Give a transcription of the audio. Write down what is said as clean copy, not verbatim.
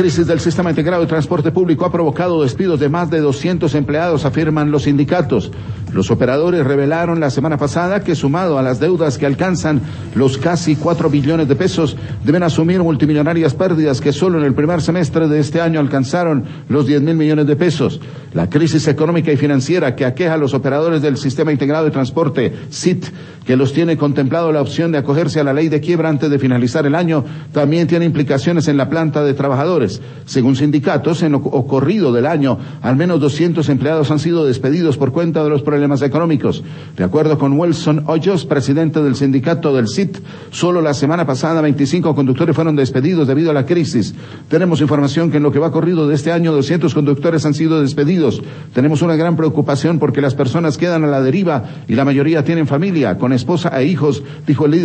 crisis del sistema integrado de transporte público ha provocado despidos de más de 200 empleados, afirman los sindicatos. Los operadores revelaron la semana pasada que, sumado a las deudas que alcanzan los casi 4 billones de pesos, deben asumir multimillonarias pérdidas que solo en el primer semestre de este año alcanzaron los 10.000 millones de pesos. La crisis económica y financiera que aqueja a los operadores del sistema integrado de transporte, SIT, que los tiene contemplado la opción de acogerse a la ley de quiebra antes de finalizar el año, también tiene implicaciones en la planta de trabajadores. Según sindicatos, en lo ocurrido del año, al menos 200 empleados han sido despedidos por cuenta de los problemas económicos. De acuerdo con Wilson Hoyos, presidente del sindicato del SIT, solo la semana pasada 25 conductores fueron despedidos debido a la crisis. Tenemos información que en lo que va corrido de este año 200 conductores han sido despedidos. Tenemos una gran preocupación porque las personas quedan a la deriva y la mayoría tienen familia, con esposa e hijos, dijo el líder